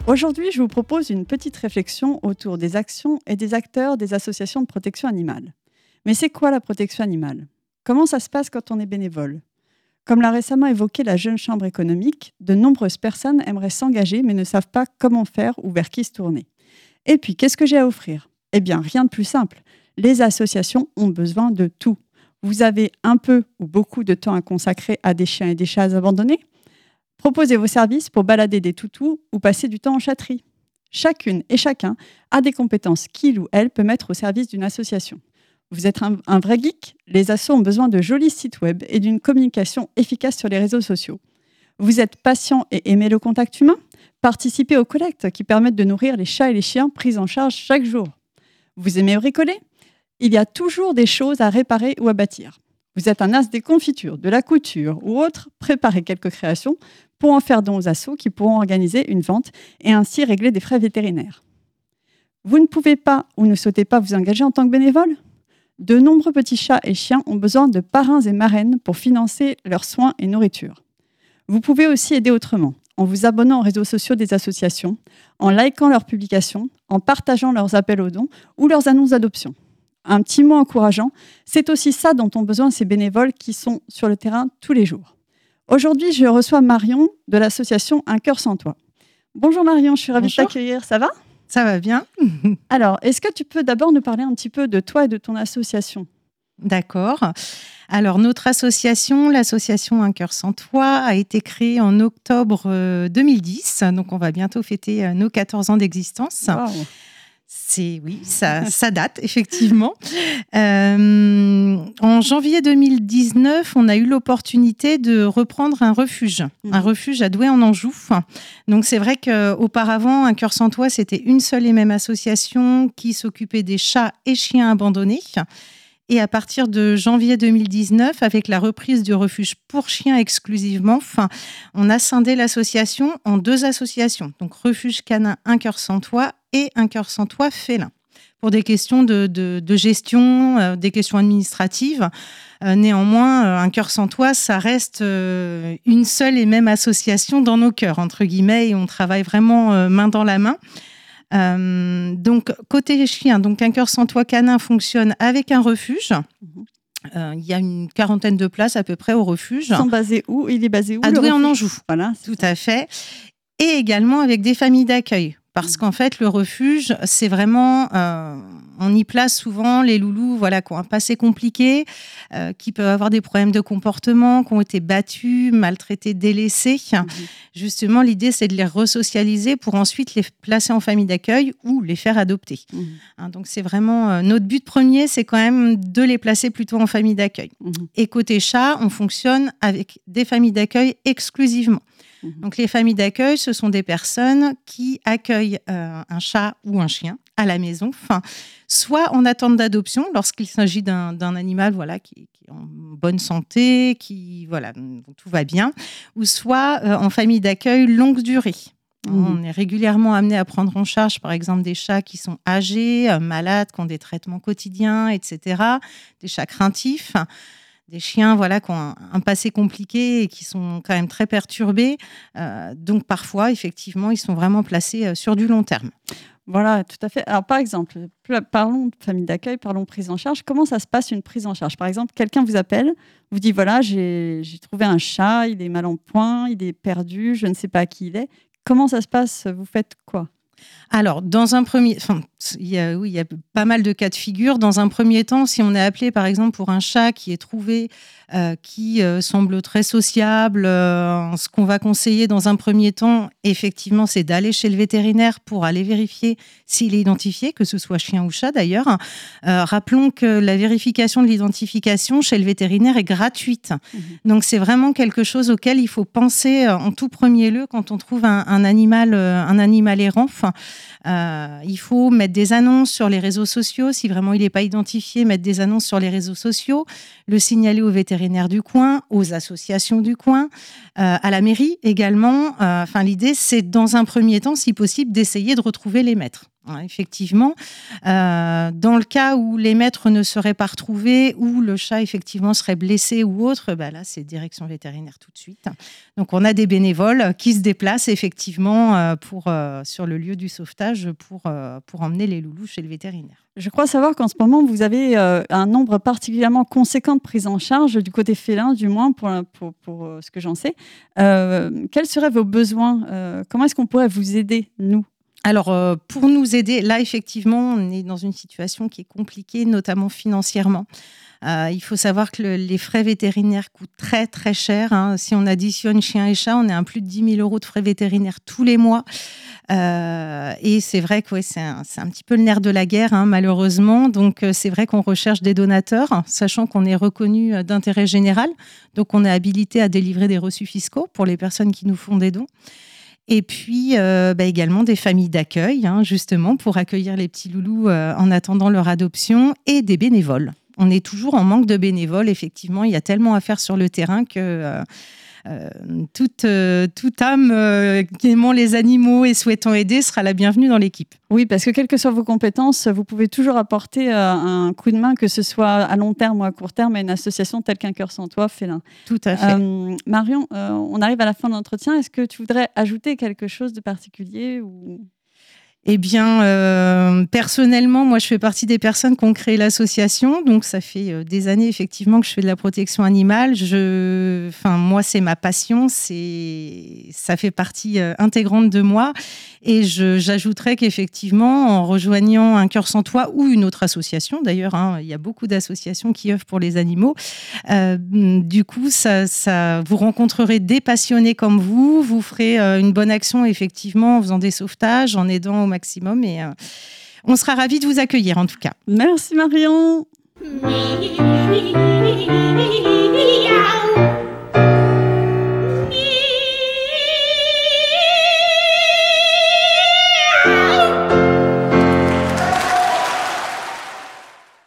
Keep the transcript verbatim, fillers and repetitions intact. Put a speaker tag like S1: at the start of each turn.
S1: Aujourd'hui, je vous propose une petite réflexion autour des actions et des acteurs des associations de protection animale. Mais c'est quoi la protection animale ? Comment ça se passe quand on est bénévole ? Comme l'a récemment évoqué la Jeune Chambre économique, de nombreuses personnes aimeraient s'engager mais ne savent pas comment faire ou vers qui se tourner. Et puis, qu'est-ce que j'ai à offrir ? Eh bien, rien de plus simple. Les associations ont besoin de tout. Vous avez un peu ou beaucoup de temps à consacrer à des chiens et des chats abandonnés ? Proposez vos services pour balader des toutous ou passer du temps en chatterie. Chacune et chacun a des compétences qu'il ou elle peut mettre au service d'une association. Vous êtes un, un vrai geek ? Les assos ont besoin de jolis sites web et d'une communication efficace sur les réseaux sociaux. Vous êtes patient et aimez le contact humain ? Participez aux collectes qui permettent de nourrir les chats et les chiens pris en charge chaque jour. Vous aimez bricoler ? Il y a toujours des choses à réparer ou à bâtir. Vous êtes un as des confitures, de la couture ou autre, préparez quelques créations pour en faire don aux assos qui pourront organiser une vente et ainsi régler des frais vétérinaires. Vous ne pouvez pas ou ne souhaitez pas vous engager en tant que bénévole ? De nombreux petits chats et chiens ont besoin de parrains et marraines pour financer leurs soins et nourriture. Vous pouvez aussi aider autrement, en vous abonnant aux réseaux sociaux des associations, en likant leurs publications, en partageant leurs appels aux dons ou leurs annonces d'adoption. Un petit mot encourageant, c'est aussi ça dont ont besoin ces bénévoles qui sont sur le terrain tous les jours. Aujourd'hui, je reçois Marion de l'association Un cœur sans toit. Bonjour Marion, je suis ravie Bonjour. de t'accueillir, ça va ?
S2: Ça va bien.
S1: Alors, est-ce que tu peux d'abord nous parler un petit peu de toi et de ton association ?
S2: D'accord. Alors, notre association, l'association Un cœur sans toit, a été créée en octobre deux mille dix. Donc, on va bientôt fêter nos quatorze ans d'existence.
S1: Wow.
S2: C'est, oui, ça, ça date, effectivement. Euh, en janvier deux mille dix-neuf, on a eu l'opportunité de reprendre un refuge, mmh. un refuge à Douai en Anjou. Donc, c'est vrai qu'auparavant, Un cœur sans toit, c'était une seule et même association qui s'occupait des chats et chiens abandonnés. Et à partir de janvier deux mille dix-neuf, avec la reprise du refuge pour chiens exclusivement, enfin, on a scindé l'association en deux associations. Donc, Refuge canin Un cœur sans toit et Un cœur sans toit félin. Pour des questions de, de, de gestion, euh, des questions administratives. Euh, néanmoins, euh, Un cœur sans toit, ça reste euh, une seule et même association dans nos cœurs, entre guillemets, et on travaille vraiment euh, main dans la main. Euh, donc, côté chien, donc Un cœur sans toit canin fonctionne avec un refuge. Mmh. Euh, il y a une quarantaine de places à peu près au refuge.
S1: Ils sont basés où ? Il est basé où ?
S2: À Douai en Anjou.
S1: Voilà,
S2: tout à fait. Et également avec des familles d'accueil. Parce qu'en fait, le refuge, c'est vraiment... Euh, on y place souvent les loulous voilà, qui ont un passé compliqué, euh, qui peuvent avoir des problèmes de comportement, qui ont été battus, maltraités, délaissés. Mmh. Justement, l'idée, c'est de les resocialiser pour ensuite les placer en famille d'accueil ou les faire adopter. Mmh. Hein, donc, c'est vraiment... Euh, notre but premier, c'est quand même de les placer plutôt en famille d'accueil. Mmh. Et côté chat, on fonctionne avec des familles d'accueil exclusivement. Donc, les familles d'accueil, ce sont des personnes qui accueillent euh, un chat ou un chien à la maison, enfin, soit en attente d'adoption, lorsqu'il s'agit d'un, d'un animal voilà, qui, qui est en bonne santé, qui, voilà, tout va bien, ou soit euh, en famille d'accueil longue durée. Mmh. On est régulièrement amené à prendre en charge, par exemple, des chats qui sont âgés, euh, malades, qui ont des traitements quotidiens, et cetera, des chats craintifs. Des chiens voilà, qui ont un, un passé compliqué et qui sont quand même très perturbés. Euh, donc, parfois, effectivement, ils sont vraiment placés euh, sur du long terme.
S1: Voilà, tout à fait. Alors, par exemple, parlons de famille d'accueil, parlons de prise en charge. Comment ça se passe, une prise en charge ? Par exemple, quelqu'un vous appelle, vous dit, voilà, j'ai, j'ai trouvé un chat, il est mal en point, il est perdu, je ne sais pas qui il est. Comment ça se passe ? Vous faites quoi ?
S2: Alors, dans un premier... Enfin, il y a, oui, il y a pas mal de cas de figure. Dans un premier temps, si on est appelé, par exemple, pour un chat qui est trouvé, euh, qui euh, semble très sociable, euh, ce qu'on va conseiller dans un premier temps, effectivement, c'est d'aller chez le vétérinaire pour aller vérifier s'il est identifié, que ce soit chien ou chat d'ailleurs. Euh, rappelons que la vérification de l'identification chez le vétérinaire est gratuite. Mmh. Donc, c'est vraiment quelque chose auquel il faut penser en tout premier lieu quand on trouve un, un, animal, un animal errant. Enfin, euh, il faut mettre des annonces sur les réseaux sociaux. Si vraiment il n'est pas identifié, mettre des annonces sur les réseaux sociaux, le signaler au vétérinaire du coin, aux associations du coin, euh, à la mairie également. Euh, enfin, l'idée, c'est dans un premier temps, si possible, d'essayer de retrouver les maîtres. Ouais, effectivement, euh, dans le cas où les maîtres ne seraient pas retrouvés, ou le chat effectivement serait blessé ou autre, bah là c'est direction vétérinaire tout de suite. Donc on a des bénévoles qui se déplacent effectivement euh, pour, euh, sur le lieu du sauvetage pour, euh, pour emmener les loulous chez le vétérinaire.
S1: Je crois savoir qu'en ce moment, vous avez euh, un nombre particulièrement conséquent de prises en charge, du côté félin du moins, pour, pour, pour euh, ce que j'en sais. Euh, quels seraient vos besoins euh, Comment est-ce qu'on pourrait vous aider, nous ?
S2: Alors, euh, pour nous aider, là, effectivement, on est dans une situation qui est compliquée, notamment financièrement. Euh, il faut savoir que le, les frais vétérinaires coûtent très, très cher. Hein. Si on additionne chien et chat, on est à plus de dix mille euros de frais vétérinaires tous les mois. Euh, et c'est vrai que ouais, c'est, un, c'est un petit peu le nerf de la guerre, hein, malheureusement. Donc, euh, c'est vrai qu'on recherche des donateurs, hein, sachant qu'on est reconnu d'intérêt général. Donc, on est habilité à délivrer des reçus fiscaux pour les personnes qui nous font des dons. Et puis euh, bah également des familles d'accueil, hein, justement, pour accueillir les petits loulous euh, en attendant leur adoption, et des bénévoles. On est toujours en manque de bénévoles, effectivement. Il y a tellement à faire sur le terrain que euh, euh, toute, euh, toute âme euh, aimant les animaux et souhaitant aider sera la bienvenue dans l'équipe.
S1: Oui, parce que quelles que soient vos compétences, vous pouvez toujours apporter euh, un coup de main, que ce soit à long terme ou à court terme, à une association telle qu'un Cœur sans Toit félin.
S2: Tout à fait.
S1: Euh, Marion, euh, on arrive à la fin de l'entretien. Est-ce que tu voudrais ajouter quelque chose de particulier ou...
S2: Eh bien, euh, personnellement, moi, je fais partie des personnes qui ont créé l'association. Donc, ça fait euh, des années, effectivement, que je fais de la protection animale. Je... Enfin, moi, c'est ma passion. C'est... Ça fait partie euh, intégrante de moi. Et je, j'ajouterais qu'effectivement, en rejoignant un Cœur sans Toit ou une autre association, d'ailleurs, hein, il y a beaucoup d'associations qui œuvrent pour les animaux. Euh, du coup, ça, ça, vous rencontrerez des passionnés comme vous. Vous ferez euh, une bonne action, effectivement, en faisant des sauvetages, en aidant au maximum. Et euh, on sera ravis de vous accueillir, en tout cas.
S1: Merci Marion.